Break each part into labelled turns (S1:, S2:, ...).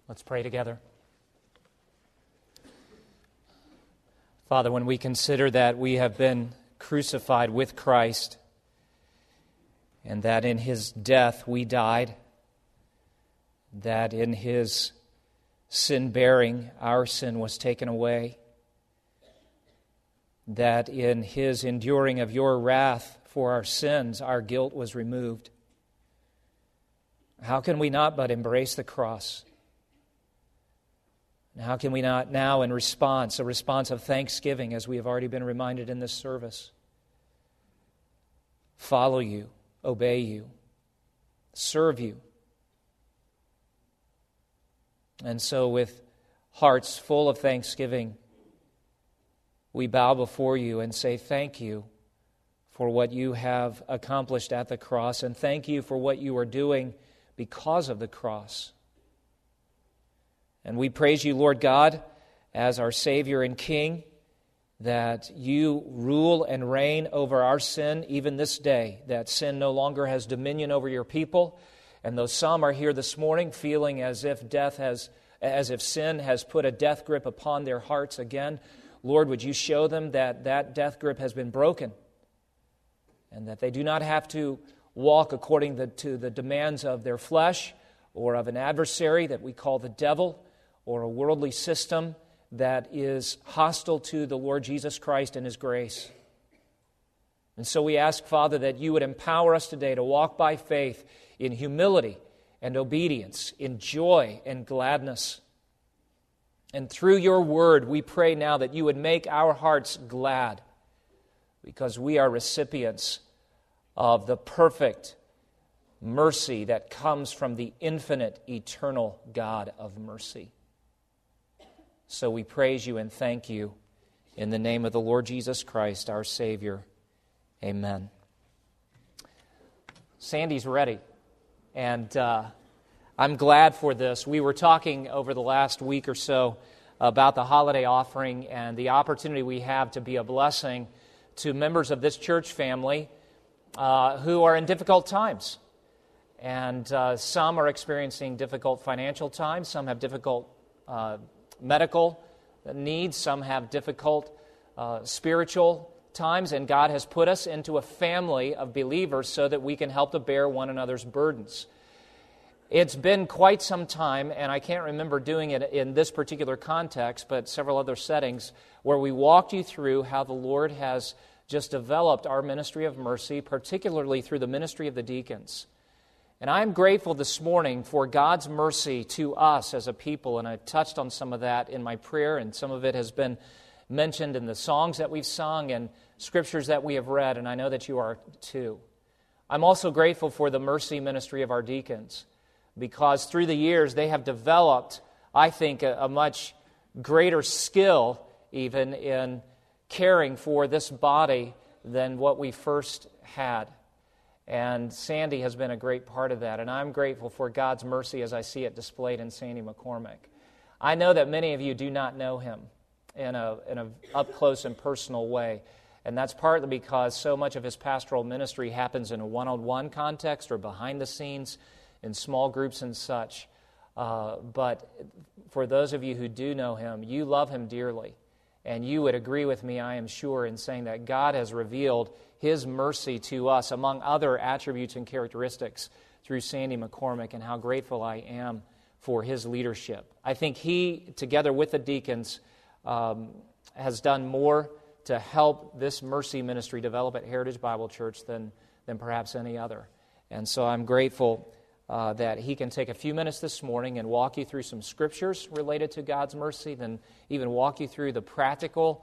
S1: Let's pray together. Father, when we consider that we have been crucified with Christ and that in His death we died, that in His sin-bearing our sin was taken away, that in His enduring of your wrath for our sins our guilt was removed, how can we not but embrace the cross? And how can we not now in response, a response of thanksgiving, as we have already been reminded in this service, follow you, obey you, serve you? And so with hearts full of thanksgiving, we bow before you and say thank you for what you have accomplished at the cross, and thank you for what you are doing because of the cross. And we praise you, Lord God, as our Savior and King, that you rule and reign over our sin even this day, that sin no longer has dominion over your people. And though some are here this morning feeling as if sin has put a death grip upon their hearts again, Lord, would you show them that that death grip has been broken and that they do not have to walk according to the demands of their flesh or of an adversary that we call the devil, or a worldly system that is hostile to the Lord Jesus Christ and His grace. And so we ask, Father, that you would empower us today to walk by faith in humility and obedience, in joy and gladness. And through your word, we pray now that you would make our hearts glad, because we are recipients of the perfect mercy that comes from the infinite, eternal God of mercy. So we praise you and thank you in the name of the Lord Jesus Christ, our Savior. Amen. Sandy's ready, and I'm glad for this. We were talking over the last week or so about the holiday offering and the opportunity we have to be a blessing to members of this church family who are in difficult times. And some are experiencing difficult financial times, some have difficult medical needs, some have difficult spiritual times, and God has put us into a family of believers so that we can help to bear one another's burdens. It's been quite some time, and I can't remember doing it in this particular context, but several other settings, where we walked you through how the Lord has just developed our ministry of mercy, particularly through the ministry of the deacons. And I'm grateful this morning for God's mercy to us as a people, and I touched on some of that in my prayer, and some of it has been mentioned in the songs that we've sung and scriptures that we have read, and I know that you are too. I'm also grateful for the mercy ministry of our deacons, because through the years they have developed, I think, a much greater skill even in caring for this body than what we first had. And Sandy has been a great part of that, and I'm grateful for God's mercy as I see it displayed in Sandy McCormick. I know that many of you do not know him in a up-close and personal way, and that's partly because so much of his pastoral ministry happens in a one-on-one context or behind the scenes in small groups and such. But for those of you who do know him, you love him dearly, and you would agree with me, I am sure, in saying that God has revealed His mercy to us, among other attributes and characteristics, through Sandy McCormick, and how grateful I am for his leadership. I think he, together with the deacons, has done more to help this mercy ministry develop at Heritage Bible Church than perhaps any other. And so I'm grateful that he can take a few minutes this morning and walk you through some scriptures related to God's mercy, then even walk you through the practical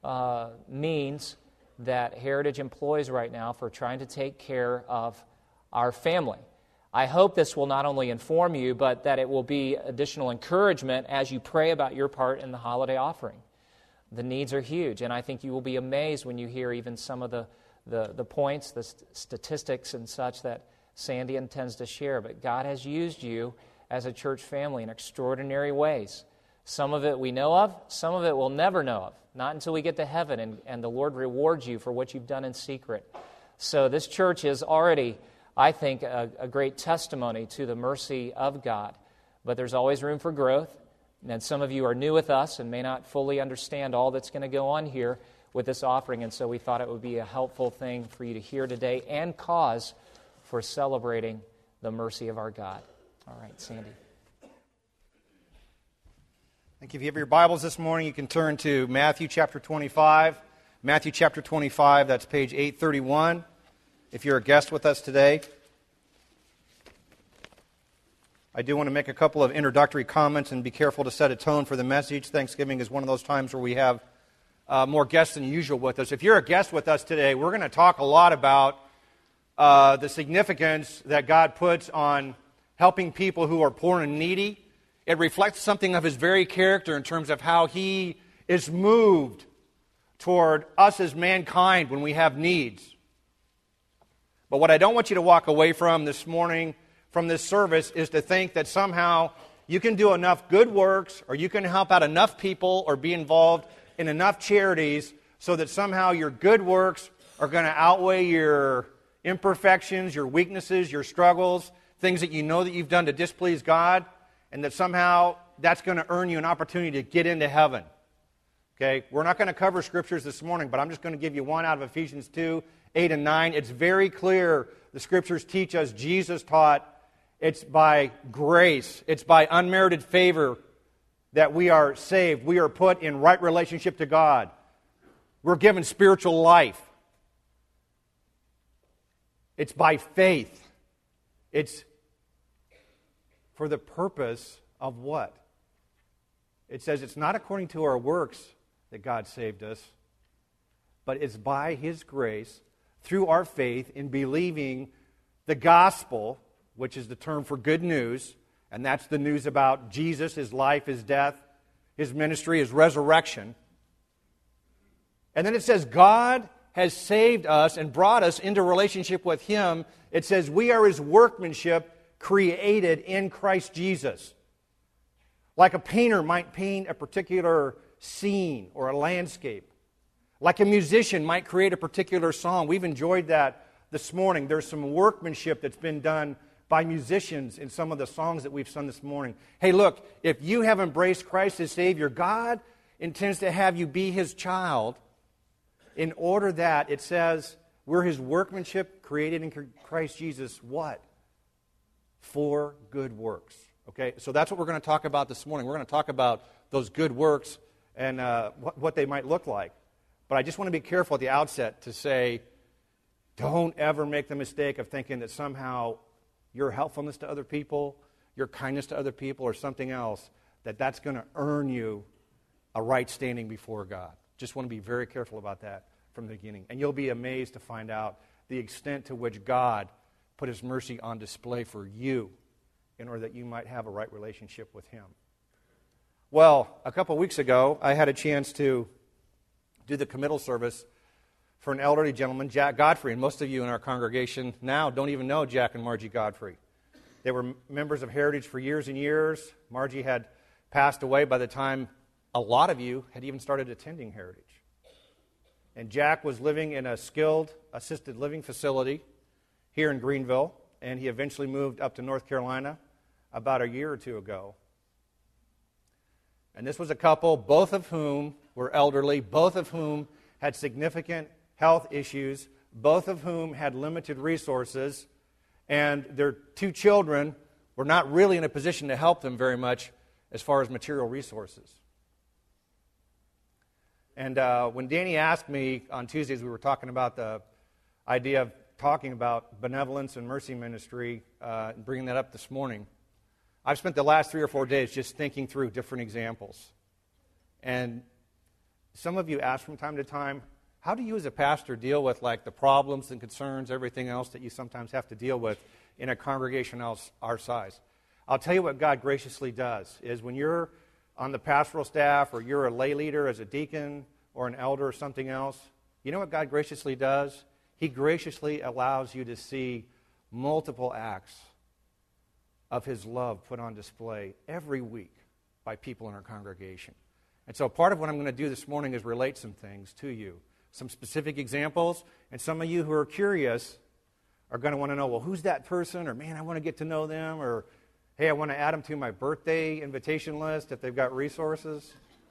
S1: means that Heritage employs right now for trying to take care of our family. I hope this will not only inform you, but that it will be additional encouragement as you pray about your part in the holiday offering. The needs are huge, and I think you will be amazed when you hear even some of the points, the statistics and such that Sandy intends to share. But God has used you as a church family in extraordinary ways. Some of it we know of, some of it we'll never know of, not until we get to heaven and the Lord rewards you for what you've done in secret. So this church is already, I think, a great testimony to the mercy of God. but there's always room for growth. And some of you are new with us and may not fully understand all that's going to go on here with this offering, and so we thought it would be a helpful thing for you to hear today and cause for celebrating the mercy of our God. All right, Sandy.
S2: Thank you. If you have your Bibles this morning, you can turn to Matthew chapter 25. Matthew chapter 25, that's page 831. If you're a guest with us today, I do want to make a couple of introductory comments and be careful to set a tone for the message. Thanksgiving is one of those times where we have more guests than usual with us. If you're a guest with us today, we're going to talk a lot about the significance that God puts on helping people who are poor and needy. It reflects something of His very character in terms of how He is moved toward us as mankind when we have needs. But what I don't want you to walk away from this morning, from this service, is to think that somehow you can do enough good works or you can help out enough people or be involved in enough charities so that somehow your good works are going to outweigh your imperfections, your weaknesses, your struggles, things that you know that you've done to displease God, and that somehow that's going to earn you an opportunity to get into heaven. Okay, we're not going to cover scriptures this morning, but I'm just going to give you one out of Ephesians 2, 8 and 9. It's very clear. The scriptures teach us, Jesus taught, it's by grace, it's by unmerited favor that we are saved. We are put in right relationship to God. We're given spiritual life. It's by faith. It's for the purpose of what? It says it's not according to our works that God saved us, but it's by His grace through our faith in believing the gospel, which is the term for good news, and that's the news about Jesus, His life, His death, His ministry, His resurrection. And then it says God has saved us and brought us into relationship with Him. It says we are His workmanship created in Christ Jesus. Like a painter might paint a particular scene or a landscape. Like a musician might create a particular song. We've enjoyed that this morning. There's some workmanship that's been done by musicians in some of the songs that we've sung this morning. Hey, look, if you have embraced Christ as Savior, God intends to have you be His child in order that, it says, we're His workmanship created in Christ Jesus. What? For good works. Okay, so that's what we're going to talk about this morning. We're going to talk about those good works and what they might look like. But I just want to be careful at the outset to say, don't ever make the mistake of thinking that somehow your helpfulness to other people, your kindness to other people, or something else, that's going to earn you a right standing before God. Just want to be very careful about that from the beginning. And you'll be amazed to find out the extent to which God put His mercy on display for you in order that you might have a right relationship with Him. Well, a couple weeks ago, I had a chance to do the committal service for an elderly gentleman, Jack Godfrey. And most of you in our congregation now don't even know Jack and Margie Godfrey. They were members of Heritage for years and years. Margie had passed away by the time a lot of you had even started attending Heritage. And Jack was living in a skilled assisted living facility here in Greenville, and he eventually moved up to North Carolina about a year or two ago. And this was a couple, both of whom were elderly, both of whom had significant health issues, both of whom had limited resources, and their two children were not really in a position to help them very much as far as material resources. And when Danny asked me on Tuesdays, we were talking about the idea of talking about benevolence and mercy ministry, bringing that up this morning. I've spent the last 3 or 4 days just thinking through different examples. And some of you ask from time to time, how do you as a pastor deal with like the problems and concerns, everything else that you sometimes have to deal with in a congregation our size? I'll tell you what God graciously does, is when you're on the pastoral staff or you're a lay leader as a deacon or an elder or something else, you know what God graciously does? He graciously allows you to see multiple acts of His love put on display every week by people in our congregation. And so part of what I'm going to do this morning is relate some things to you, some specific examples, and some of you who are curious are going to want to know, well, who's that person? Or, man, I want to get to know them. Or, Hey, I want to add them to my birthday invitation list if they've got resources.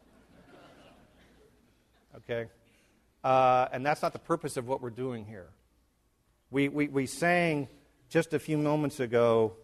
S2: Okay? And that's not the purpose of what we're doing here. We sang just a few moments ago,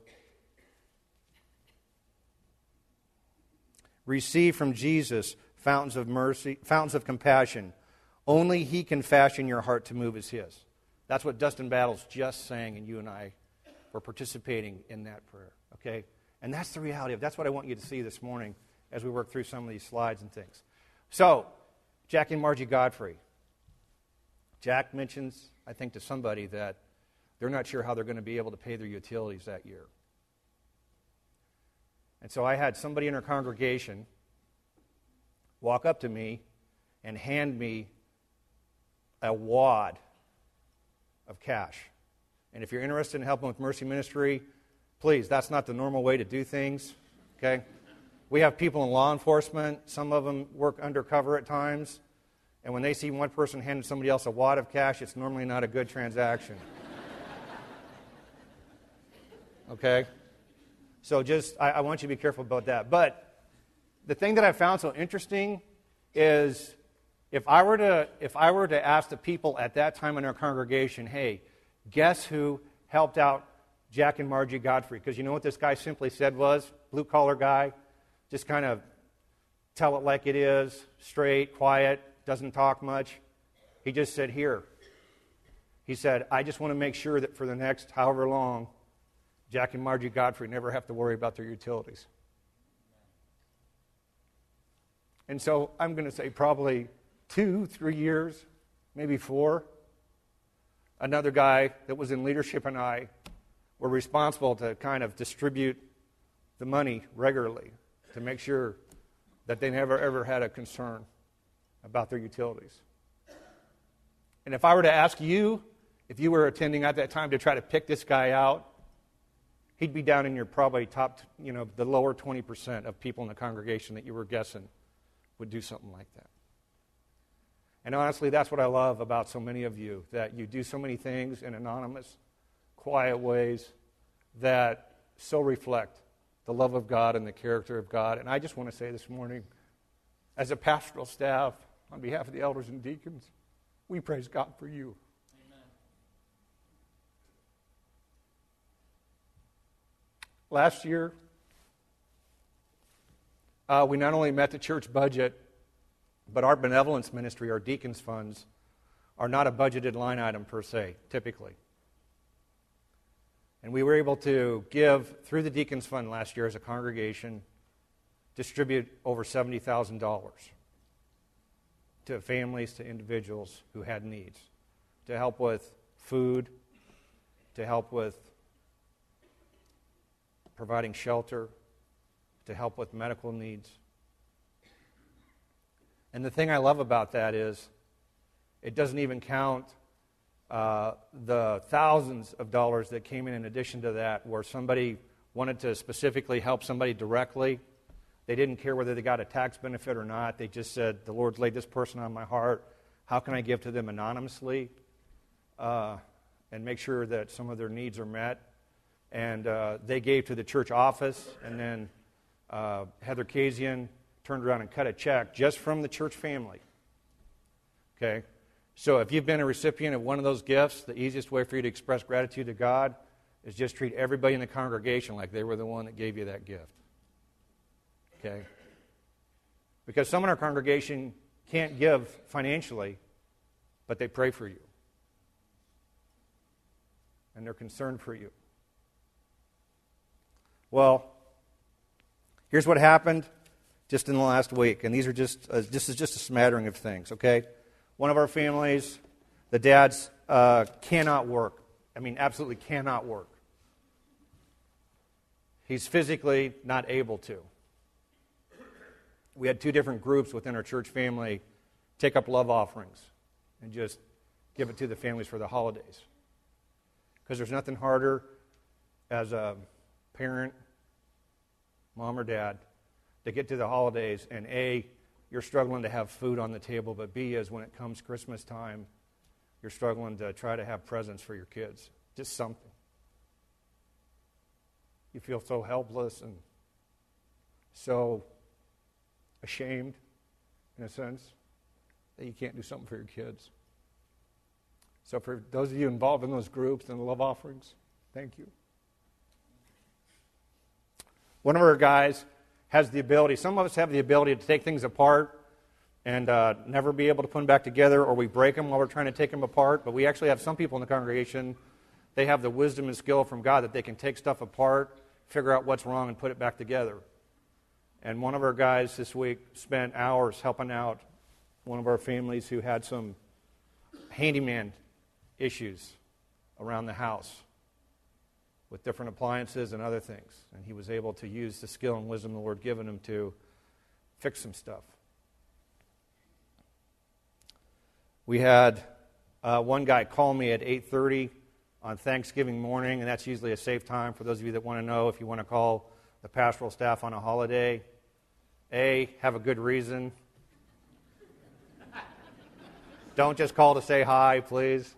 S2: receive from Jesus fountains of mercy, fountains of compassion. Only He can fashion your heart to move as His. That's what Dustin Battles just sang, and you and I were participating in that prayer. Okay? And that's the reality of. That's what I want you to see this morning as we work through some of these slides and things. So, Jack and Margie Godfrey. Jack mentions, I think, to somebody that they're not sure how they're going to be able to pay their utilities that year. And so I had somebody in our congregation walk up to me and hand me a wad of cash. And if you're interested in helping with Mercy Ministry, please, that's not the normal way to do things, okay? We have people in law enforcement. Some of them work undercover at times. And when they see one person handing somebody else a wad of cash, it's normally not a good transaction. Okay? So I want you to be careful about that. But the thing that I found so interesting is if I were to ask the people at that time in our congregation, hey, guess who helped out Jack and Margie Godfrey? Because you know what this guy simply said was, blue-collar guy, just kind of tell it like it is, straight, quiet, doesn't talk much. He just said, here. He said, I just want to make sure that for the next however long, Jack and Margie Godfrey never have to worry about their utilities. And so I'm going to say probably 2-3 years, maybe 4. Another guy that was in leadership and I were responsible to kind of distribute the money regularly to make sure that they never ever had a concern about their utilities. And if I were to ask you, if you were attending at that time to try to pick this guy out, he'd be down in your probably top, the lower 20% of people in the congregation that you were guessing would do something like that. And honestly, that's what I love about so many of you, that you do so many things in anonymous, quiet ways that so reflect the love of God and the character of God. And I just want to say this morning, as a pastoral staff, on behalf of the elders and deacons, we praise God for you.
S1: Amen.
S2: Last year, we not only met the church budget, but our benevolence ministry, our deacons' funds, are not a budgeted line item per se, typically. And we were able to give, through the deacons' fund last year as a congregation, distribute over $70,000 to families, to individuals who had needs, to help with food, to help with providing shelter, to help with medical needs. And the thing I love about that is it doesn't even count the thousands of dollars that came in addition to that, where somebody wanted to specifically help somebody directly. They didn't care whether they got a tax benefit or not. They just said, the Lord's laid this person on my heart. How can I give to them anonymously and make sure that some of their needs are met? And they gave to the church office, and then Heather Kazian turned around and cut a check just from the church family. Okay? So if you've been a recipient of one of those gifts, the easiest way for you to express gratitude to God is just treat everybody in the congregation like they were the one that gave you that gift. Okay? Because some in our congregation can't give financially, but they pray for you. And they're concerned for you. Well, here's what happened just in the last week, and these are this is just a smattering of things, okay? One of our families, the dads cannot work. I mean, absolutely cannot work. He's physically not able to. We had 2 different groups within our church family take up love offerings and just give it to the families for the holidays. Because there's nothing harder as a parent, mom or dad, to get to the holidays and A, you're struggling to have food on the table, but B is when it comes Christmas time, you're struggling to try to have presents for your kids. Just something. You feel so helpless and so ashamed, in a sense, that you can't do something for your kids. So for those of you involved in those groups and the love offerings, thank you. One of our guys has the ability, some of us have the ability to take things apart and never be able to put them back together, or we break them while we're trying to take them apart. But we actually have some people in the congregation, they have the wisdom and skill from God that they can take stuff apart, figure out what's wrong, and put it back together. And one of our guys this week spent hours helping out one of our families who had some handyman issues around the house with different appliances and other things. And he was able to use the skill and wisdom the Lord given him to fix some stuff. We had one guy call me at 8:30 on Thanksgiving morning, and that's usually a safe time for those of you that want to know if you want to call the pastoral staff on a holiday. A, have a good reason. Don't just call to say hi, please.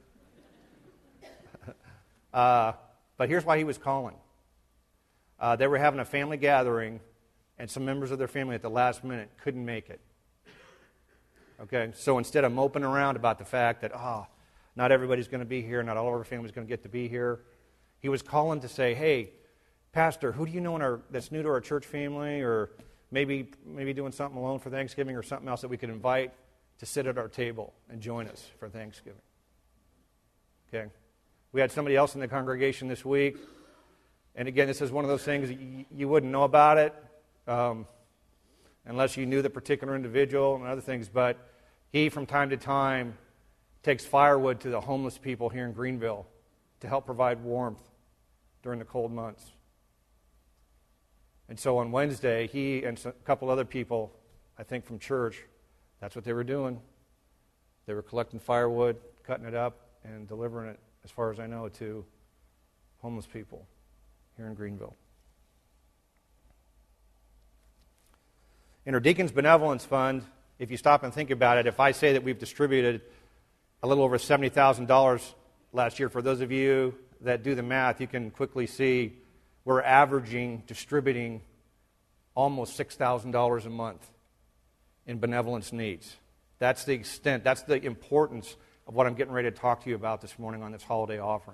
S2: But here's why he was calling. They were having a family gathering, and some members of their family at the last minute couldn't make it. Okay, so instead of moping around about the fact that, not everybody's going to be here, not all of our family's going to get to be here, he was calling to say, hey, Pastor, who do you know that's new to our church family, or maybe doing something alone for Thanksgiving or something else that we could invite to sit at our table and join us for Thanksgiving? Okay. We had somebody else in the congregation this week, and again, this is one of those things you wouldn't know about it unless you knew the particular individual and other things, but he, from time to time, takes firewood to the homeless people here in Greenville to help provide warmth during the cold months. And so on Wednesday, he and a couple other people, I think from church, that's what they were doing. They were collecting firewood, cutting it up, and delivering it, as far as I know, to homeless people here in Greenville. In our Deacons Benevolence Fund, if you stop and think about it, if I say that we've distributed a little over $70,000 last year, for those of you that do the math, you can quickly see we're averaging distributing almost $6,000 a month in benevolence needs. That's the extent, that's the importance of what I'm getting ready to talk to you about this morning on this holiday offering.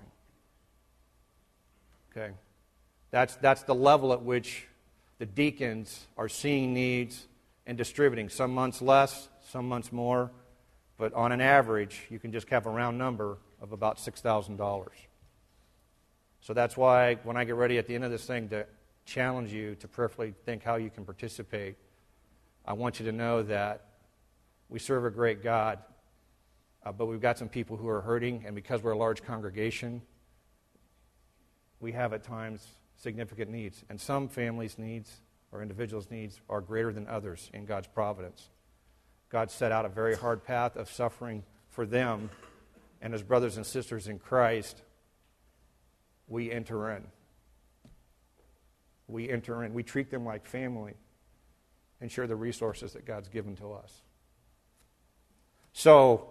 S2: Okay? That's the level at which the deacons are seeing needs and distributing. Some months less, some months more, but on an average, you can just have a round number of about $6,000. So that's why when I get ready at the end of this thing to challenge you to prayerfully think how you can participate, I want you to know that we serve a great God, but we've got some people who are hurting, and because we're a large congregation, we have at times significant needs. And some families' needs or individuals' needs are greater than others in God's providence. God set out a very hard path of suffering for them, and as brothers and sisters in Christ, we enter in. We enter in. We treat them like family and share the resources that God's given to us. So,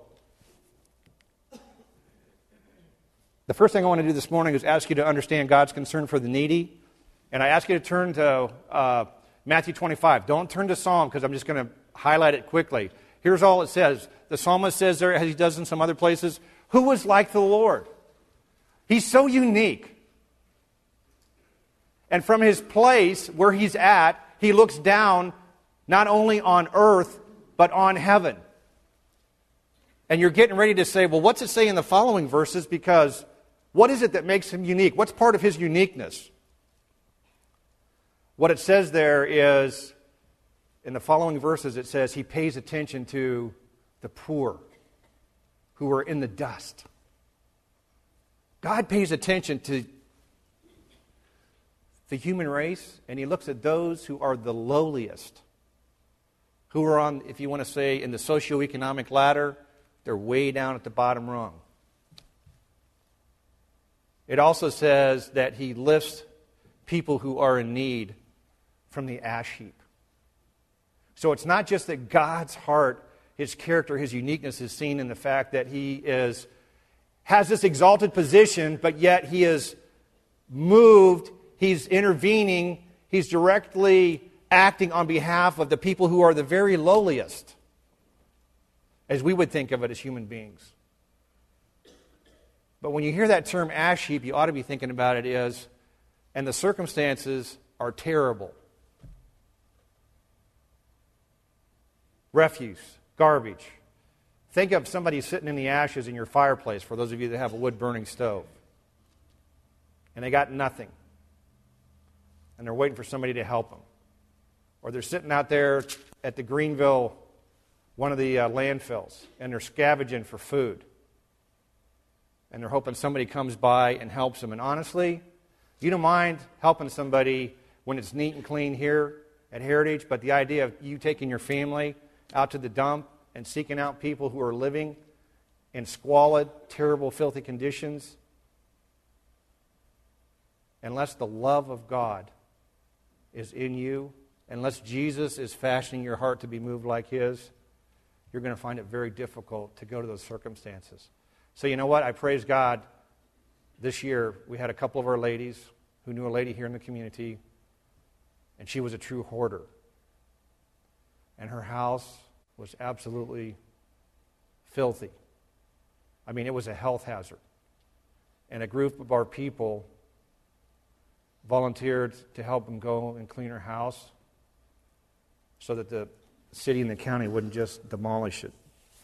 S2: the first thing I want to do this morning is ask you to understand God's concern for the needy. And I ask you to turn to Matthew 25. Don't turn to Psalm, because I'm just going to highlight it quickly. Here's all it says. The psalmist says there, as he does in some other places, who was like the Lord? He's so unique. And from his place where he's at, he looks down not only on earth, but on heaven. And you're getting ready to say, well, what's it say in the following verses? Because what is it that makes him unique? What's part of his uniqueness? What it says there is, in the following verses, it says he pays attention to the poor who are in the dust. God pays attention to the human race, and he looks at those who are the lowliest, who are on, if you want to say, in the socioeconomic ladder, they're way down at the bottom rung. It also says that he lifts people who are in need from the ash heap. So it's not just that God's heart, his character, his uniqueness is seen in the fact that he has this exalted position, but yet he is moved He's intervening. He's directly acting on behalf of the people who are the very lowliest, as we would think of it as human beings. But when you hear that term ash heap, you ought to be thinking about it as, and the circumstances are terrible. Refuse, garbage. Think of somebody sitting in the ashes in your fireplace, for those of you that have a wood-burning stove. And they got nothing. And they're waiting for somebody to help them. Or they're sitting out there at the Greenville, one of the landfills, and they're scavenging for food. And they're hoping somebody comes by and helps them. And honestly, you don't mind helping somebody when it's neat and clean here at Heritage, but the idea of you taking your family out to the dump and seeking out people who are living in squalid, terrible, filthy conditions, unless the love of God is in you, unless Jesus is fashioning your heart to be moved like His, you're going to find it very difficult to go to those circumstances. So you know what? I praise God. This year, we had a couple of our ladies who knew a lady here in the community, and she was a true hoarder. And her house was absolutely filthy. I mean, it was a health hazard. And a group of our people volunteered to help them go and clean her house so that the city and the county wouldn't just demolish it.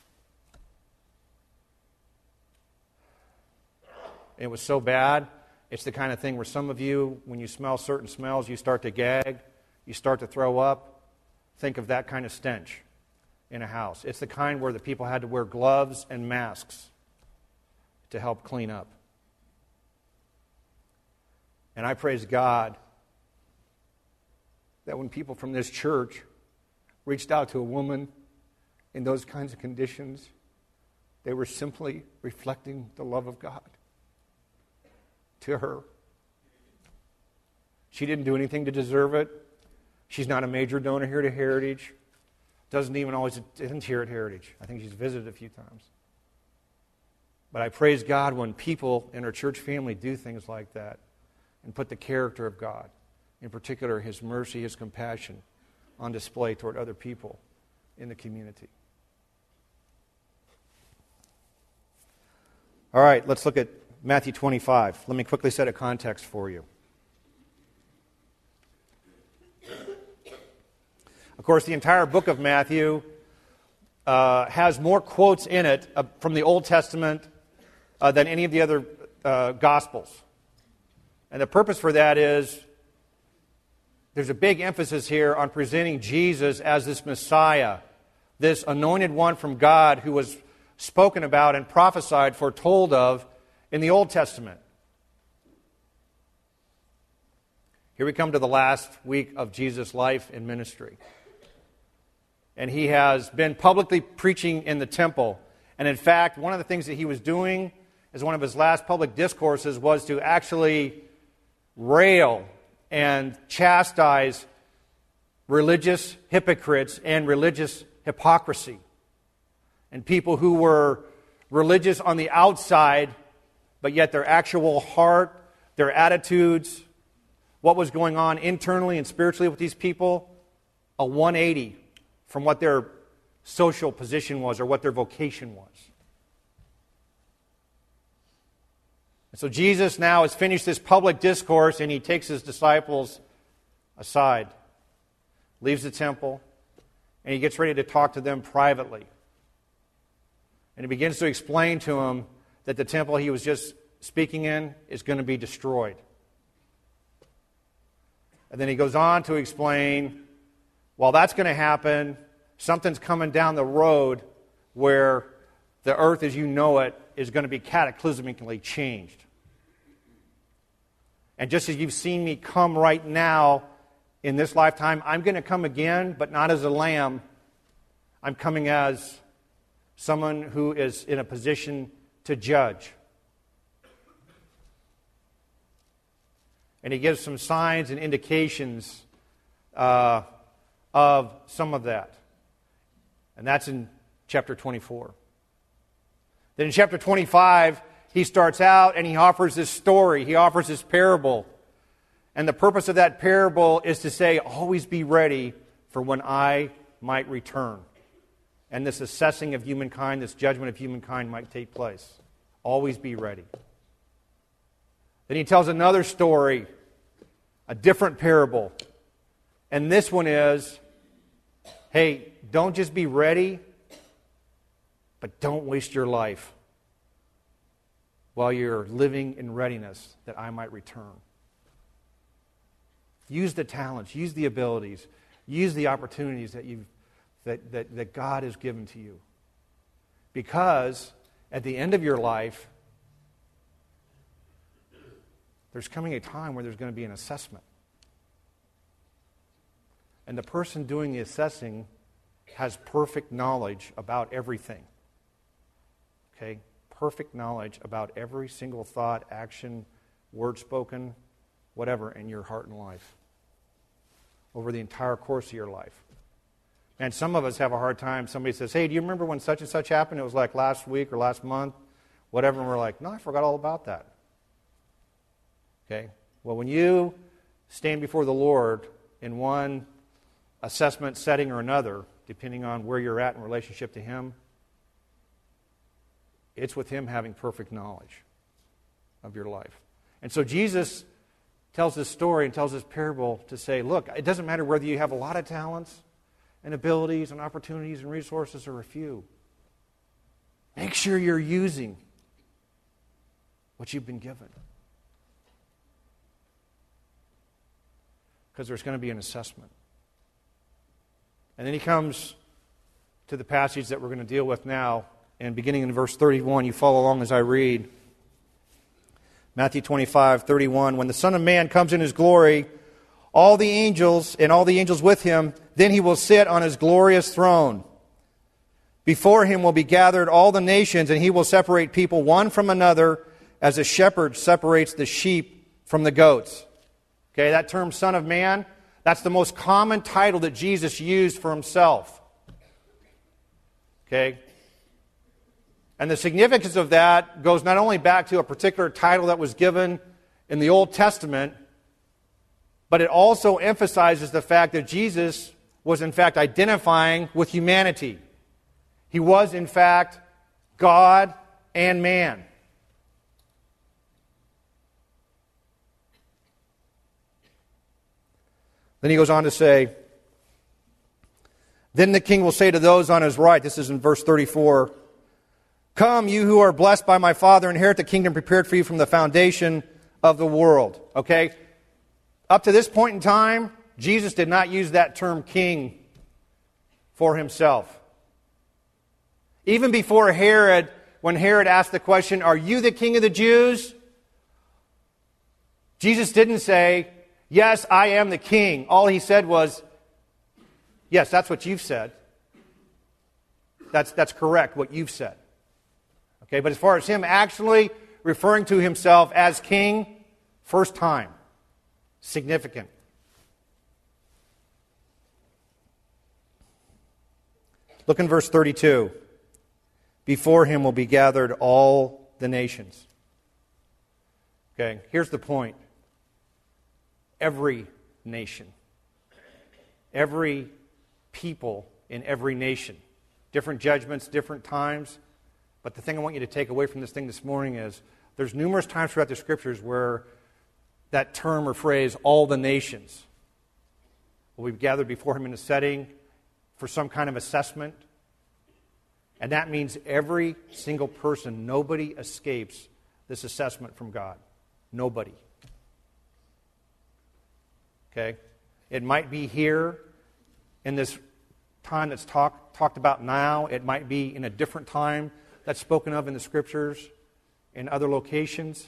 S2: It was so bad, it's the kind of thing where some of you, when you smell certain smells, you start to gag, you start to throw up. Think of that kind of stench in a house. It's the kind where the people had to wear gloves and masks to help clean up. And I praise God that when people from this church reached out to a woman in those kinds of conditions, they were simply reflecting the love of God to her. She didn't do anything to deserve it. She's not a major donor here to Heritage. Doesn't even always attend here at Heritage. I think she's visited a few times. But I praise God when people in our church family do things like that and put the character of God, in particular His mercy, His compassion, on display toward other people in the community. All right, let's look at Matthew 25. Let me quickly set a context for you. Of course, the entire book of Matthew has more quotes in it from the Old Testament than any of the other Gospels. And the purpose for that is there's a big emphasis here on presenting Jesus as this Messiah, this anointed one from God who was spoken about and prophesied, foretold of in the Old Testament. Here we come to the last week of Jesus' life and ministry. And He has been publicly preaching in the temple. And in fact, one of the things that He was doing as one of His last public discourses was to actually rail and chastise religious hypocrites and religious hypocrisy. And people who were religious on the outside, but yet their actual heart, their attitudes, what was going on internally and spiritually with these people, a 180 from what their social position was or what their vocation was. And so Jesus now has finished this public discourse and He takes His disciples aside, leaves the temple, and He gets ready to talk to them privately. And He begins to explain to them that the temple He was just speaking in is going to be destroyed. And then He goes on to explain, while that's going to happen, something's coming down the road where the earth as you know it is going to be cataclysmically changed. And just as you've seen me come right now in this lifetime, I'm going to come again, but not as a lamb. I'm coming as someone who is in a position to judge. And He gives some signs and indications of some of that. And that's in chapter 24. Then in chapter 25, He starts out and He offers this story. He offers this parable. And the purpose of that parable is to say, always be ready for when I might return. And this assessing of humankind, this judgment of humankind might take place. Always be ready. Then he tells another story, a different parable. And this one is, hey, don't just be ready, but don't waste your life while you're living in readiness that I might return. Use the talents, use the abilities, use the opportunities that God has given to you. Because at the end of your life, there's coming a time where there's going to be an assessment. And the person doing the assessing has perfect knowledge about everything. Okay? Perfect knowledge about every single thought, action, word spoken, whatever, in your heart and life. Over the entire course of your life. And some of us have a hard time. Somebody says, hey, do you remember when such and such happened? It was like last week or last month, whatever. And we're like, no, I forgot all about that. Okay? Well, when you stand before the Lord in one assessment setting or another, depending on where you're at in relationship to Him, it's with Him having perfect knowledge of your life. And so Jesus tells this story and tells this parable to say, look, it doesn't matter whether you have a lot of talents and abilities and opportunities and resources or a few. Make sure you're using what you've been given. Because there's going to be an assessment. And then he comes to the passage that we're going to deal with now, and beginning in verse 31, you follow along as I read. Matthew 25:31, when the Son of Man comes in His glory, all the angels with Him, then He will sit on His glorious throne. Before Him will be gathered all the nations, and He will separate people one from another, as a shepherd separates the sheep from the goats. Okay, that term Son of Man, that's the most common title that Jesus used for Himself. Okay? And the significance of that goes not only back to a particular title that was given in the Old Testament, but it also emphasizes the fact that Jesus was in fact identifying with humanity. He was in fact God and man. Then he goes on to say, then the king will say to those on his right, this is in verse 34, come, you who are blessed by my Father, inherit the kingdom prepared for you from the foundation of the world. Okay? Up to this point in time, Jesus did not use that term king for Himself. Even before Herod, when Herod asked the question, are you the king of the Jews? Jesus didn't say, yes, I am the king. All He said was, yes, that's what you've said. That's correct, what you've said. Okay, but as far as Him actually referring to Himself as king, first time. Significant. Look in verse 32. Before Him will be gathered all the nations. Okay, here's the point. Every nation. Every people in every nation. Different judgments, different times. But the thing I want you to take away from this thing this morning is there's numerous times throughout the Scriptures where that term or phrase, all the nations, will be gathered before Him in a setting for some kind of assessment. And that means every single person, nobody escapes this assessment from God. Nobody. Okay? It might be here in this time that's talked about now. It might be in a different time that's spoken of in the Scriptures, in other locations.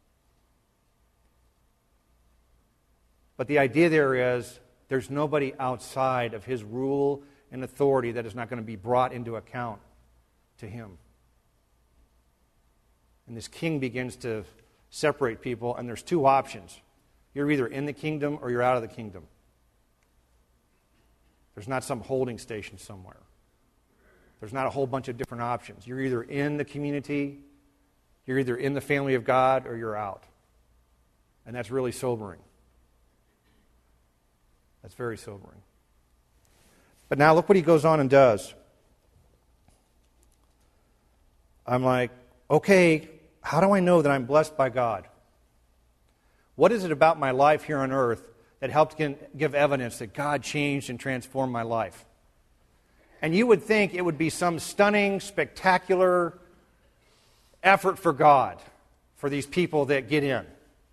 S2: But the idea there is there's nobody outside of His rule and authority that is not going to be brought into account to Him. And this king begins to separate people, and there's two options. You're either in the kingdom or you're out of the kingdom. There's not some holding station somewhere. There's not a whole bunch of different options. You're either in the community, you're either in the family of God, or you're out. And that's really sobering. That's very sobering. But now look what he goes on and does. I'm like, okay, how do I know that I'm blessed by God? What is it about my life here on earth that helped give evidence that God changed and transformed my life? And you would think it would be some stunning, spectacular effort for God, for these people that get in.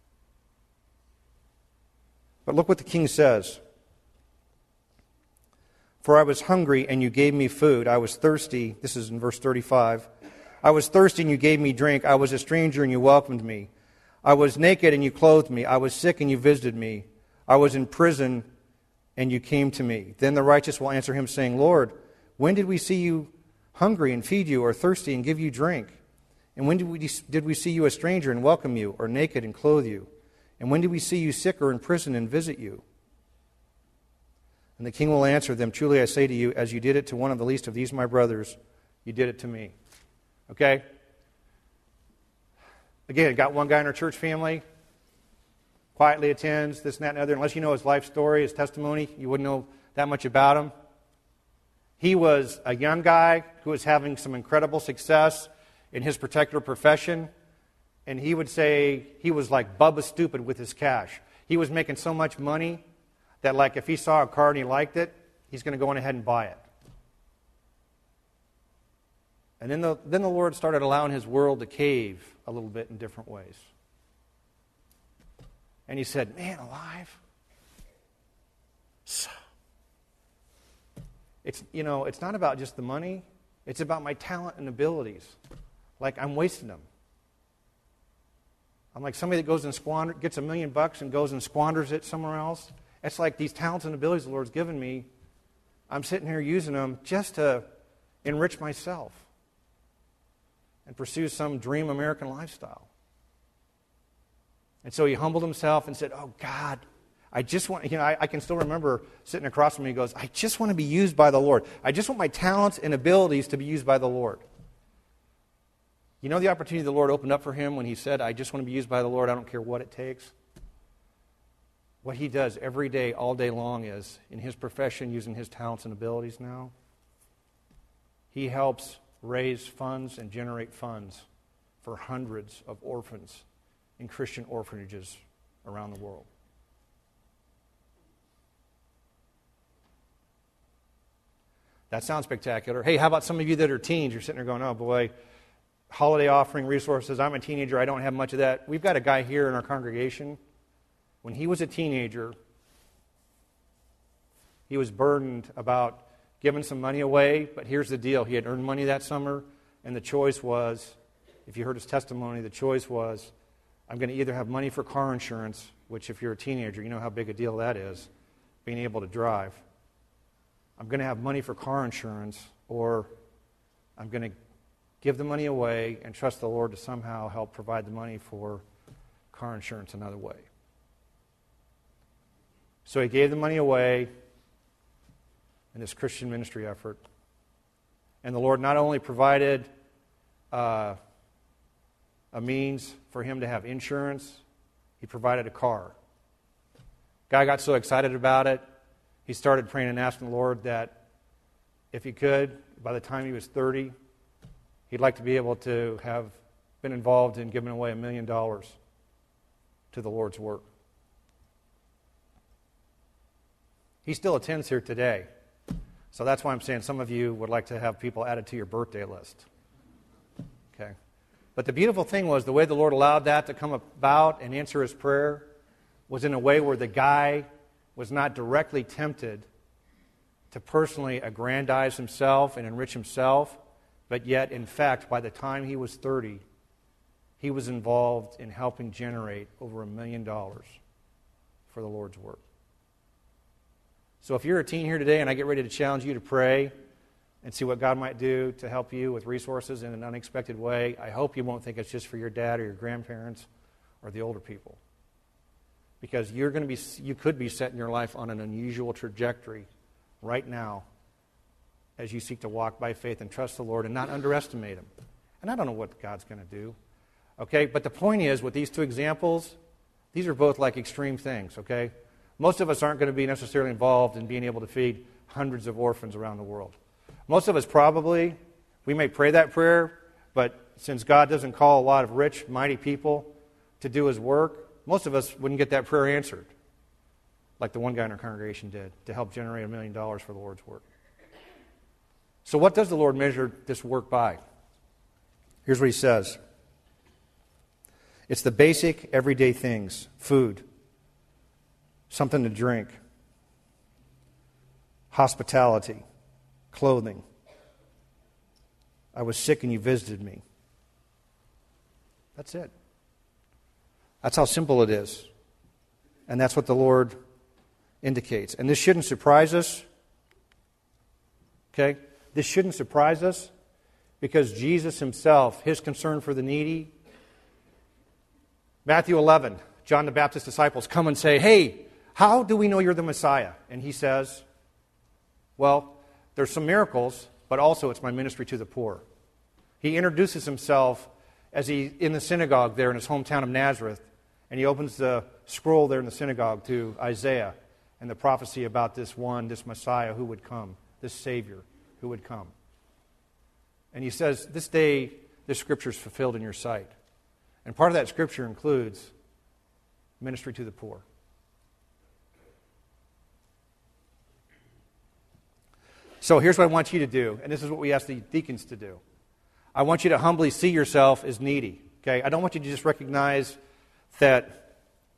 S2: But look what the king says. For I was hungry, and you gave me food. I was thirsty. This is in verse 35. I was thirsty, and you gave me drink. I was a stranger, and you welcomed me. I was naked, and you clothed me. I was sick, and you visited me. I was in prison, and you came to me. Then the righteous will answer him, saying, Lord, when did we see you hungry and feed you, or thirsty and give you drink? And when did we see you a stranger and welcome you, or naked and clothe you? And when did we see you sick or in prison and visit you? And the king will answer them, truly I say to you, as you did it to one of the least of these my brothers, you did it to me. Okay? Again, got one guy in our church family, quietly attends, this and that and other. Unless you know his life story, his testimony, you wouldn't know that much about him. He was a young guy who was having some incredible success in his particular profession, and he would say he was like Bubba Stupid with his cash. He was making so much money that, like, if he saw a car and he liked it, he's going to go on ahead and buy it. And then the Lord started allowing his world to cave a little bit in different ways. And he said, man alive. So, it's not about just the money. It's about my talent and abilities. Like, I'm wasting them. I'm like somebody that goes and gets $1 million and goes and squanders it somewhere else. It's like these talents and abilities the Lord's given me, I'm sitting here using them just to enrich myself and pursue some dream American lifestyle. And so he humbled himself and said, oh, God, I just want, I can still remember sitting across from me. He goes, I just want to be used by the Lord. I just want my talents and abilities to be used by the Lord. You know the opportunity the Lord opened up for him when he said, I just want to be used by the Lord, I don't care what it takes? What he does every day, all day long is, in his profession, using his talents and abilities now, he helps raise funds and generate funds for hundreds of orphans in Christian orphanages around the world. That sounds spectacular. Hey, how about some of you that are teens? You're sitting there going, oh boy, holiday offering resources. I'm a teenager. I don't have much of that. We've got a guy here in our congregation. When he was a teenager, he was burdened about giving some money away. But here's the deal. He had earned money that summer, and the choice was, if you heard his testimony, the choice was, I'm going to either have money for car insurance, which if you're a teenager, you know how big a deal that is, being able to drive. I'm going to have money for car insurance, or I'm going to give the money away and trust the Lord to somehow help provide the money for car insurance another way. So he gave the money away in this Christian ministry effort. And the Lord not only provided a means for him to have insurance, he provided a car. Guy got so excited about it, he started praying and asking the Lord that if he could, by the time he was 30, he'd like to be able to have been involved in giving away $1 million to the Lord's work. He still attends here today. So that's why I'm saying some of you would like to have people added to your birthday list. Okay. But the beautiful thing was the way the Lord allowed that to come about and answer his prayer was in a way where the guy was not directly tempted to personally aggrandize himself and enrich himself, but yet, in fact, by the time he was 30, he was involved in helping generate over $1 million for the Lord's work. So if you're a teen here today and I get ready to challenge you to pray and see what God might do to help you with resources in an unexpected way, I hope you won't think it's just for your dad or your grandparents or the older people. Because you could be setting your life on an unusual trajectory right now as you seek to walk by faith and trust the Lord and not underestimate him. And I don't know what God's going to do. Okay, but the point is, with these two examples, these are both like extreme things, okay? Most of us aren't going to be necessarily involved in being able to feed hundreds of orphans around the world. Most of us probably, we may pray that prayer, but since God doesn't call a lot of rich, mighty people to do His work, most of us wouldn't get that prayer answered, like the one guy in our congregation did, to help generate $1 million for the Lord's work. So what does the Lord measure this work by? Here's what He says. It's the basic, everyday things. Food, something to drink, hospitality, clothing. I was sick and you visited me. That's it. That's how simple it is. And that's what the Lord indicates. And this shouldn't surprise us. Okay? This shouldn't surprise us because Jesus Himself, His concern for the needy. Matthew 11, John the Baptist's disciples come and say, hey, how do we know you're the Messiah? And He says, well, there's some miracles, but also it's my ministry to the poor. He introduces Himself as He in the synagogue there in His hometown of Nazareth, and He opens the scroll there in the synagogue to Isaiah and the prophecy about this Messiah who would come, this Savior who would come. And He says, this day, this Scripture is fulfilled in your sight. And part of that Scripture includes ministry to the poor. So here's what I want you to do, and this is what we ask the deacons to do. I want you to humbly see yourself as needy. Okay? I don't want you to just recognize that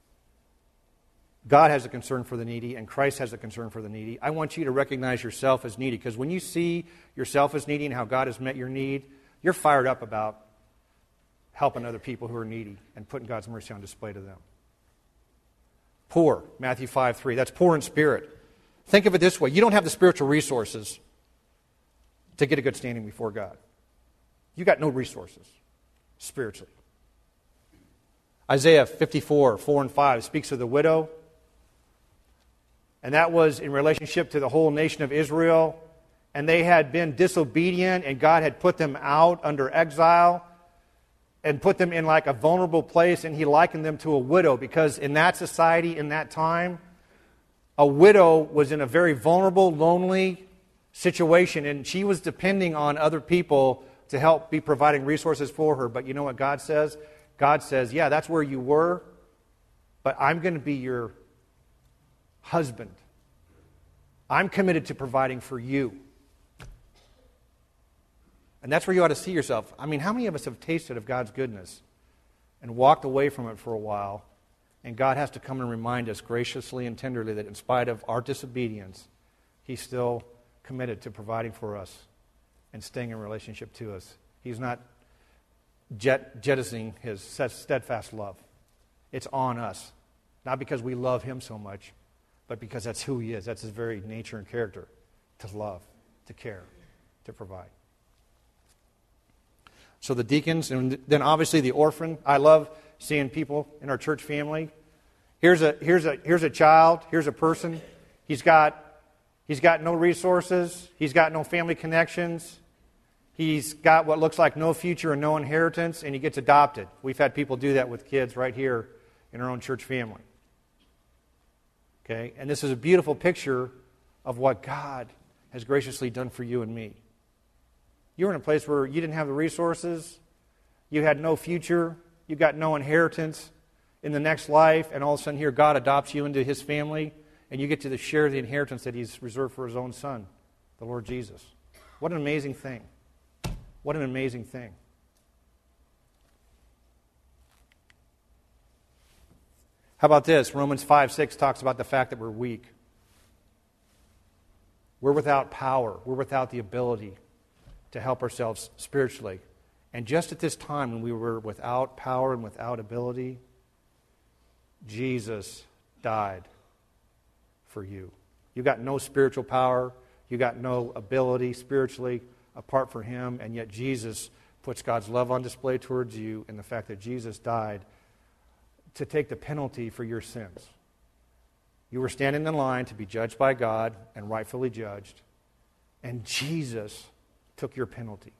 S2: God has a concern for the needy and Christ has a concern for the needy. I want you to recognize yourself as needy, because when you see yourself as needy and how God has met your need, you're fired up about helping other people who are needy and putting God's mercy on display to them. Poor, Matthew 5:3. That's poor in spirit. Think of it this way. You don't have the spiritual resources to get a good standing before God. You got no resources spiritually. Isaiah 54:4-5 speaks of the widow. And that was in relationship to the whole nation of Israel. And they had been disobedient, and God had put them out under exile and put them in like a vulnerable place, and He likened them to a widow, because in that society, in that time, a widow was in a very vulnerable, lonely situation, and she was depending on other people to help be providing resources for her. But you know what God says? God says, yeah, that's where you were, but I'm going to be your husband. I'm committed to providing for you. And that's where you ought to see yourself. I mean, how many of us have tasted of God's goodness and walked away from it for a while, and God has to come and remind us graciously and tenderly that in spite of our disobedience, He's still committed to providing for us and staying in relationship to us. He's not jettisoning His steadfast love. It's on us. Not because we love Him so much, but because that's who He is. That's His very nature and character, to love, to care, to provide. So the deacons, and then obviously the orphan. I love seeing people in our church family. Here's a child. Here's a person. He's got no resources. He's got no family connections. He's got what looks like no future and no inheritance, and he gets adopted. We've had people do that with kids right here in our own church family. Okay, and this is a beautiful picture of what God has graciously done for you and me. You were in a place where you didn't have the resources, you had no future, you got no inheritance in the next life, and all of a sudden here God adopts you into His family, and you get to share the inheritance that He's reserved for His own Son, the Lord Jesus. What an amazing thing. What an amazing thing. How about this? Romans 5:6 talks about the fact that we're weak. We're without power. We're without the ability to help ourselves spiritually. And just at this time when we were without power and without ability, Jesus died for you. You got no spiritual power. You got no ability spiritually apart from Him. And yet Jesus puts God's love on display towards you in the fact that Jesus died to take the penalty for your sins. You were standing in line to be judged by God and rightfully judged. And Jesus took your penalty.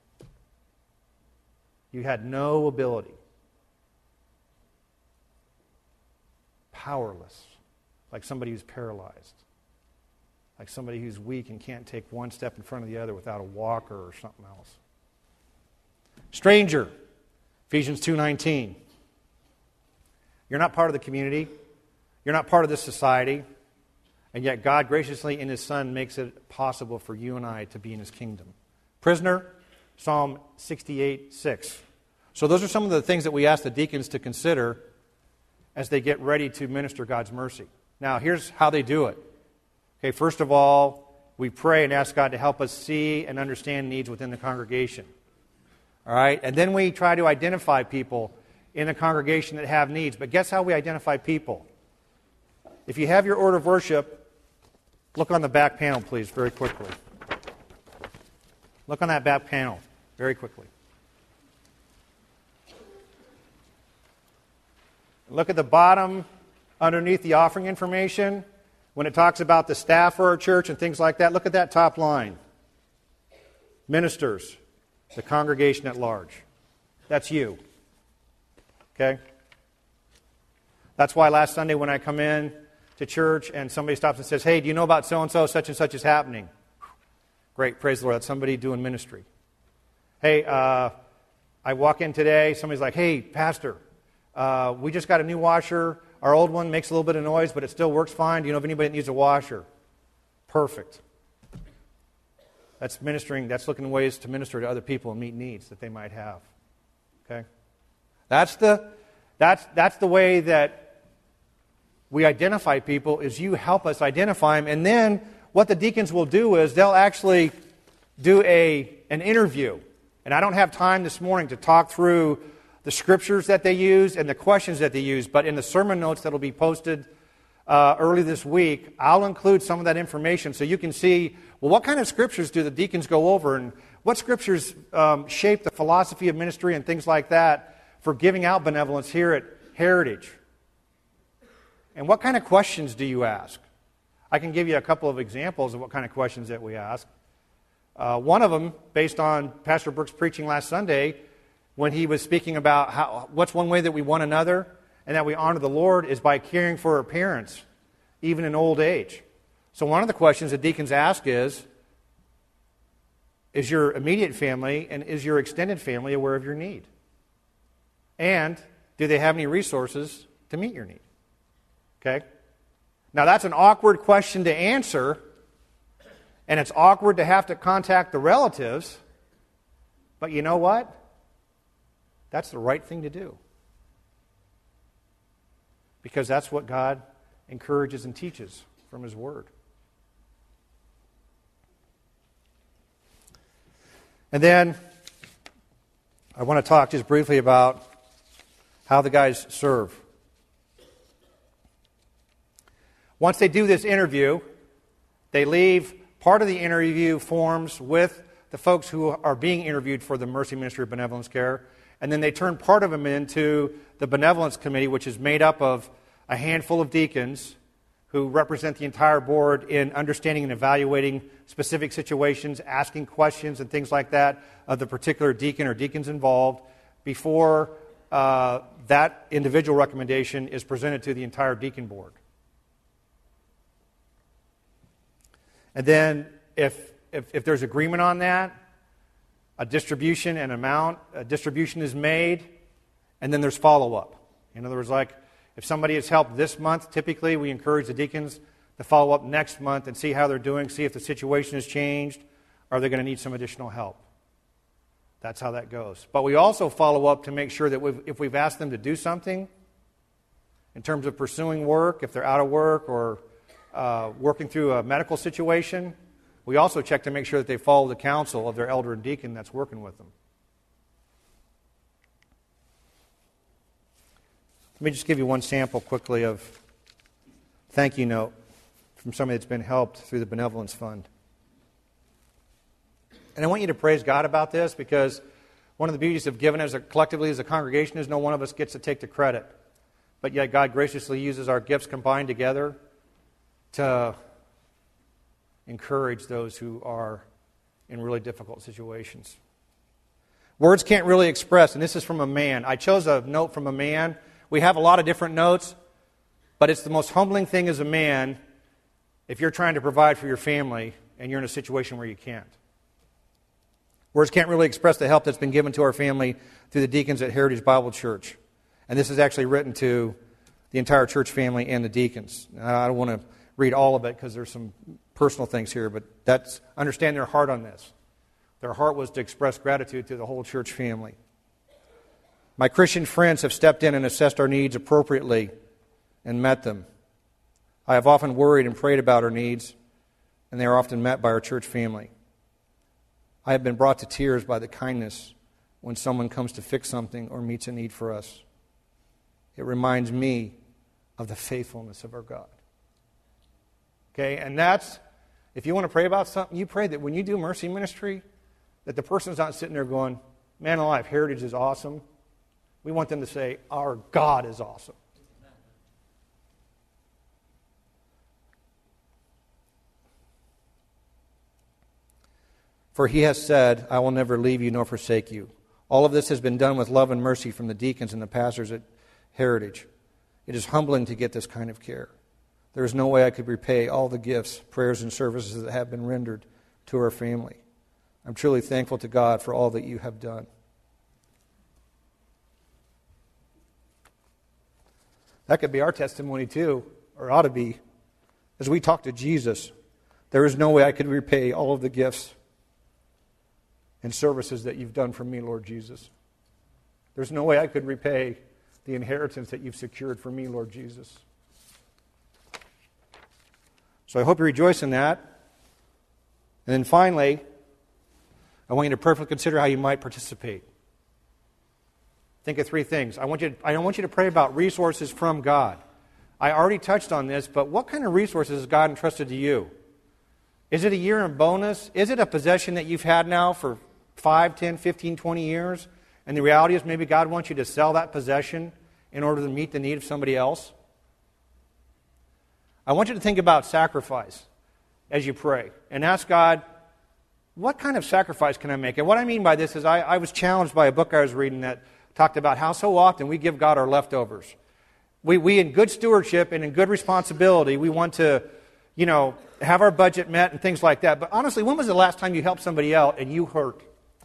S2: You had no ability. Powerless. like somebody who's paralyzed, like somebody who's weak and can't take one step in front of the other without a walker or something else. Stranger, Ephesians 2:19. You're not part of the community. You're not part of this society. And yet God graciously in His Son makes it possible for you and I to be in His kingdom. Prisoner, Psalm 68:6. So those are some of the things that we ask the deacons to consider as they get ready to minister God's mercy. Now, here's how they do it. Okay, first of all, we pray and ask God to help us see and understand needs within the congregation. All right? And then we try to identify people in the congregation that have needs. But guess how we identify people? If you have your order of worship, look on the back panel, please, very quickly. Look on that back panel very quickly. Look at the bottom underneath the offering information. When it talks about the staff for our church and things like that, look at that top line. Ministers, the congregation at large. That's you. Okay? That's why last Sunday when I come in to church and somebody stops and says, hey, do you know about so-and-so, such and such is happening? Great, praise the Lord. That's somebody doing ministry. Hey, I walk in today, somebody's like, hey, pastor, we just got a new washer. Our old one makes a little bit of noise, but it still works fine. Do you know of anybody that needs a washer? Perfect. That's ministering. That's looking at ways to minister to other people and meet needs that they might have. Okay? That's the way that we identify people, is you help us identify them. And then what the deacons will do is they'll actually do an interview. And I don't have time this morning to talk through the scriptures that they use and the questions that they use, but in the sermon notes that will be posted early this week, I'll include some of that information so you can see, well, what kind of scriptures do the deacons go over, and what scriptures shape the philosophy of ministry and things like that for giving out benevolence here at Heritage. And what kind of questions do you ask? I can give you a couple of examples of what kind of questions that we ask. One of them, based on Pastor Brooks' preaching last Sunday, when he was speaking about what's one way that we one another and that we honor the Lord is by caring for our parents, even in old age. So one of the questions that deacons ask is your immediate family and is your extended family aware of your need? And do they have any resources to meet your need? Okay? Now that's an awkward question to answer, and it's awkward to have to contact the relatives, but you know what? That's the right thing to do. Because that's what God encourages and teaches from His Word. And then I want to talk just briefly about how the guys serve. Once they do this interview, they leave part of the interview forms with the folks who are being interviewed for the Mercy Ministry of Benevolence Care. And then they turn part of them into the Benevolence Committee, which is made up of a handful of deacons who represent the entire board in understanding and evaluating specific situations, asking questions and things like that of the particular deacon or deacons involved before that individual recommendation is presented to the entire deacon board. And then if there's agreement on that, a distribution is made, and then there's follow-up. In other words, like if somebody has helped this month, typically we encourage the deacons to follow up next month and see how they're doing, see if the situation has changed, or are they going to need some additional help. That's how that goes. But we also follow up to make sure that if we've asked them to do something, in terms of pursuing work, if they're out of work or working through a medical situation, we also check to make sure that they follow the counsel of their elder and deacon that's working with them. Let me just give you one sample quickly of thank you note from somebody that's been helped through the Benevolence Fund. And I want you to praise God about this, because one of the beauties of giving collectively as a congregation is no one of us gets to take the credit. But yet God graciously uses our gifts combined together to encourage those who are in really difficult situations. Words can't really express, and this is from a man. I chose a note from a man. We have a lot of different notes, But it's the most humbling thing as a man if you're trying to provide for your family and you're in a situation where you can't. Words can't really express the help that's been given to our family through the deacons at Heritage Bible Church. And this is actually written to the entire church family and the deacons. I don't want to read all of it because there's some personal things here, but understand their heart on this. Their heart was to express gratitude to the whole church family. My Christian friends have stepped in and assessed our needs appropriately and met them. I have often worried and prayed about our needs, and they are often met by our church family. I have been brought to tears by the kindness when someone comes to fix something or meets a need for us. It reminds me of the faithfulness of our God. Okay, and that's, if you want to pray about something, you pray that when you do mercy ministry, that the person's not sitting there going, man alive, Heritage is awesome. We want them to say, our God is awesome. For he has said, I will never leave you nor forsake you. All of this has been done with love and mercy from the deacons and the pastors at Heritage. It is humbling to get this kind of care. There is no way I could repay all the gifts, prayers, and services that have been rendered to our family. I'm truly thankful to God for all that you have done. That could be our testimony too, or ought to be, as we talk to Jesus. There is no way I could repay all of the gifts and services that you've done for me, Lord Jesus. There's no way I could repay the inheritance that you've secured for me, Lord Jesus. So I hope you rejoice in that. And then finally, I want you to prayerfully consider how you might participate. Think of three things. I want you to pray about resources from God. I already touched on this, but what kind of resources has God entrusted to you? Is it a year-end bonus? Is it a possession that you've had now for 5, 10, 15, 20 years? And the reality is maybe God wants you to sell that possession in order to meet the need of somebody else? I want you to think about sacrifice as you pray and ask God, what kind of sacrifice can I make? And what I mean by this is I was challenged by a book I was reading that talked about how so often we give God our leftovers. We in good stewardship and in good responsibility, we want to, have our budget met and things like that. But honestly, when was the last time you helped somebody out and you hurt?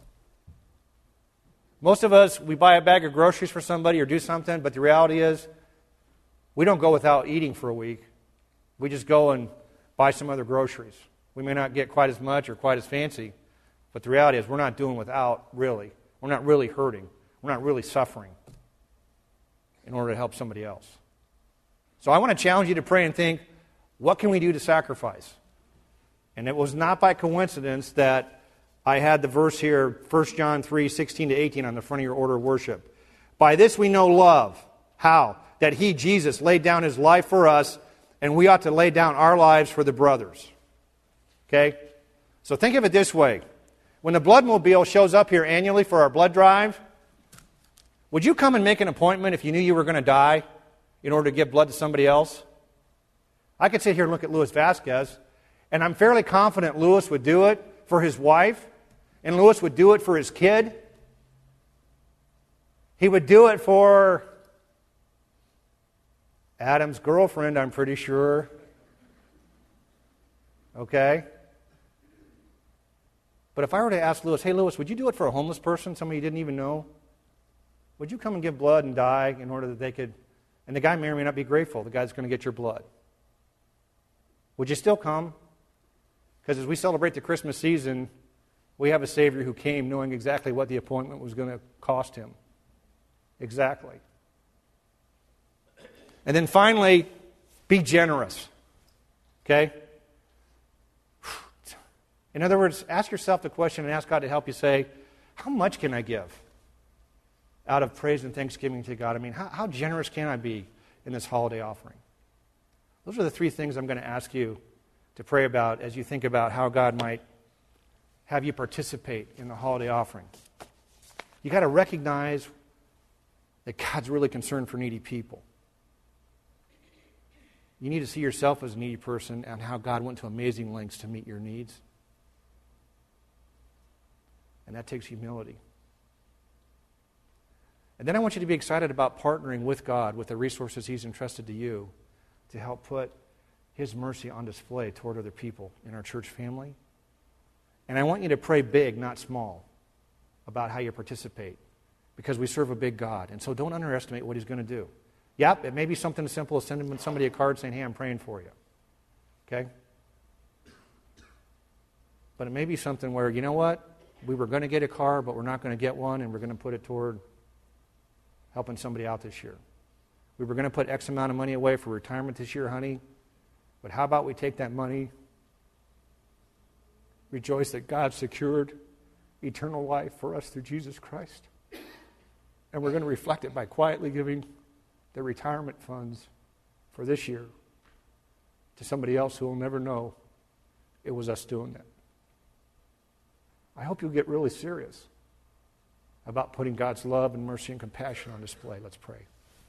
S2: Most of us, we buy a bag of groceries for somebody or do something, but the reality is we don't go without eating for a week. We just go and buy some other groceries. We may not get quite as much or quite as fancy, but the reality is we're not doing without, really. We're not really hurting. We're not really suffering in order to help somebody else. So I want to challenge you to pray and think, what can we do to sacrifice? And it was not by coincidence that I had the verse here, 1 John 3, 16 to 18 on the front of your order of worship. By this we know love. How? That He, Jesus, laid down His life for us, and we ought to lay down our lives for the brothers. Okay? So think of it this way. When the Bloodmobile shows up here annually for our blood drive, would you come and make an appointment if you knew you were going to die in order to give blood to somebody else? I could sit here and look at Louis Vasquez, and I'm fairly confident Louis would do it for his wife, and Louis would do it for his kid. He would do it for Adam's girlfriend, I'm pretty sure. Okay? But if I were to ask Louis, hey Louis, would you do it for a homeless person, somebody you didn't even know? Would you come and give blood and die in order that they could... And the guy may or may not be grateful. The guy's going to get your blood. Would you still come? Because as we celebrate the Christmas season, we have a Savior who came knowing exactly what the appointment was going to cost Him. Exactly. And then finally, be generous. Okay? In other words, ask yourself the question and ask God to help you say, how much can I give out of praise and thanksgiving to God? I mean, how generous can I be in this holiday offering? Those are the three things I'm going to ask you to pray about as you think about how God might have you participate in the holiday offering. You've got to recognize that God's really concerned for needy people. You need to see yourself as a needy person and how God went to amazing lengths to meet your needs. And that takes humility. And then I want you to be excited about partnering with God with the resources He's entrusted to you to help put His mercy on display toward other people in our church family. And I want you to pray big, not small, about how you participate, because we serve a big God. And so don't underestimate what He's going to do. Yep, it may be something as simple as sending somebody a card saying, hey, I'm praying for you. Okay? But it may be something where, you know what? We were going to get a car, but we're not going to get one, and we're going to put it toward helping somebody out this year. We were going to put X amount of money away for retirement this year, honey, but how about we take that money, rejoice that God secured eternal life for us through Jesus Christ, and we're going to reflect it by quietly giving the retirement funds for this year to somebody else who will never know it was us doing that. I hope you'll get really serious about putting God's love and mercy and compassion on display. Let's pray.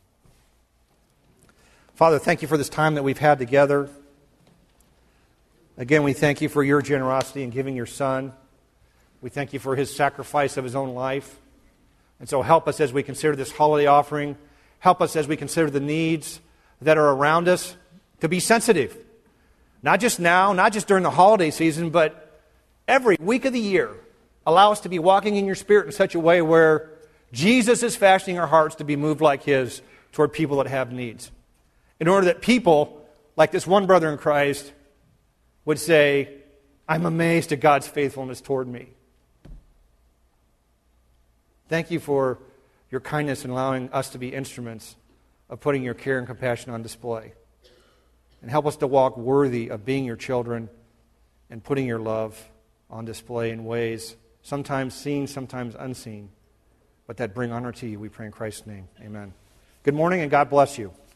S2: Father, thank you for this time that we've had together. Again, we thank you for your generosity in giving your Son. We thank you for His sacrifice of His own life. And so help us as we consider this holiday offering. Help us as we consider the needs that are around us to be sensitive. Not just now, not just during the holiday season, but every week of the year. Allow us to be walking in your Spirit in such a way where Jesus is fashioning our hearts to be moved like His toward people that have needs. In order that people, like this one brother in Christ, would say, I'm amazed at God's faithfulness toward me. Thank you for your kindness in allowing us to be instruments of putting your care and compassion on display. And help us to walk worthy of being your children and putting your love on display in ways sometimes seen, sometimes unseen, but that bring honor to you. We pray in Christ's name. Amen. Good morning and God bless you.